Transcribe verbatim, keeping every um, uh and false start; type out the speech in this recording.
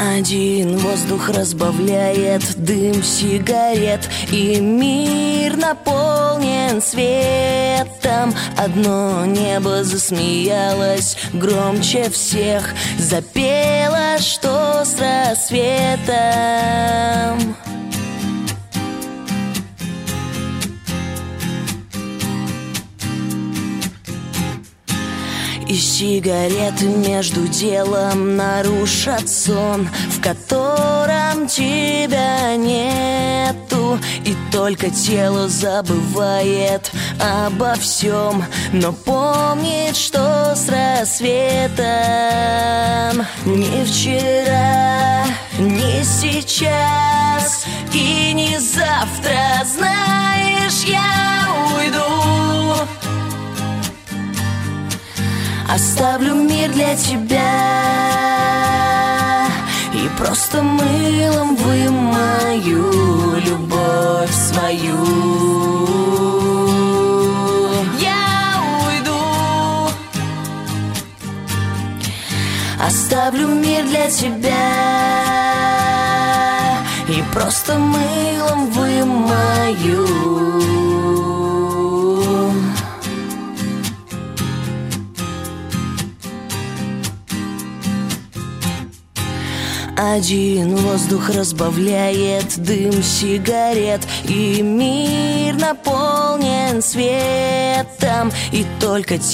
Один воздух разбавляет дым сигарет, и мир наполнен светом. Одно небо засмеялось громче всех, запело, что с рассветом. И сигареты между делом нарушат сон, в котором тебя нету. И только тело забывает обо всем, но помнит, что с рассветом. Не вчера, не сейчас и не завтра, знаешь, я уйду. Оставлю мир для тебя и просто мылом вымою любовь свою. Я уйду. Оставлю мир для тебя и просто мылом вымою. Один воздух разбавляет дым сигарет, и мир наполнен светом, и только